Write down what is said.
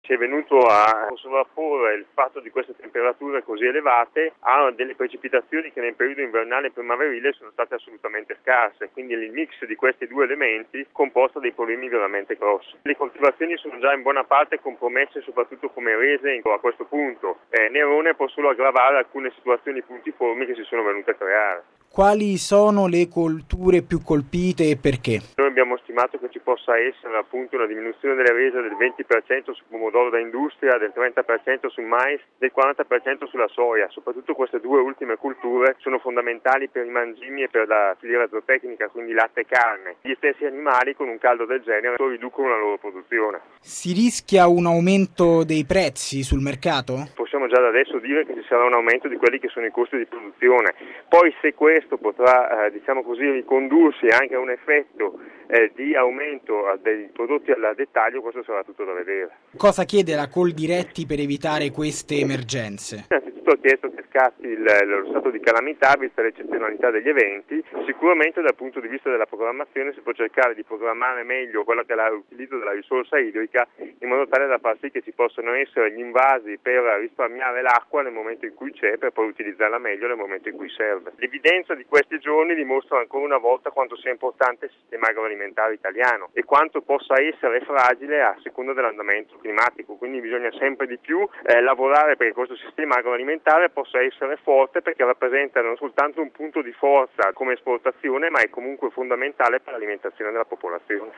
si è venuto a sovrapporre il fatto di queste temperature così elevate a delle precipitazioni che nel periodo invernale e primaverile sono state assolutamente scarse, quindi il mix di questi due elementi comporta dei problemi veramente grossi. Le coltivazioni sono già in buona parte compromesse, soprattutto come rese a questo punto. Nerone può solo aggravare alcune situazioni puntiformi che si sono venute a creare. Quali sono le colture più colpite e perché? Noi abbiamo stimato che ci possa essere appunto una diminuzione delle rese del 20% sul pomodoro da industria, del 30% sul mais, del 40% sulla soia. Soprattutto queste due ultime culture sono fondamentali per i mangimi e per la filiera zootecnica, quindi latte e carne. Gli stessi animali con un caldo del genere riducono la loro produzione. Si rischia un aumento dei prezzi sul mercato? Possiamo già da adesso dire che ci sarà un aumento di quelli che sono i costi di produzione. Poi se questo potrà, ricondursi anche a un effetto di aumento dei prodotti al dettaglio, questo sarà tutto da vedere. Cosa chiede la Coldiretti per evitare queste emergenze? Innanzitutto ha chiesto che scatti lo stato di calamità vista l'eccezionalità degli eventi. Sicuramente dal punto di vista della programmazione si può cercare di programmare meglio quello che è l'utilizzo della risorsa idrica in modo tale da far sì che ci possano essere gli invasi per risparmiare l'acqua nel momento in cui c'è, per poi utilizzarla meglio nel momento in cui serve. L'evidenza di questi giorni dimostra ancora una volta quanto sia importante il sistema agroalimentare italiano e quanto possa essere fragile a seconda dell'andamento climatico, quindi bisogna sempre di più lavorare perché questo sistema agroalimentare possa essere forte, perché rappresenta non soltanto un punto di forza come esportazione, ma è comunque fondamentale per l'alimentazione della popolazione.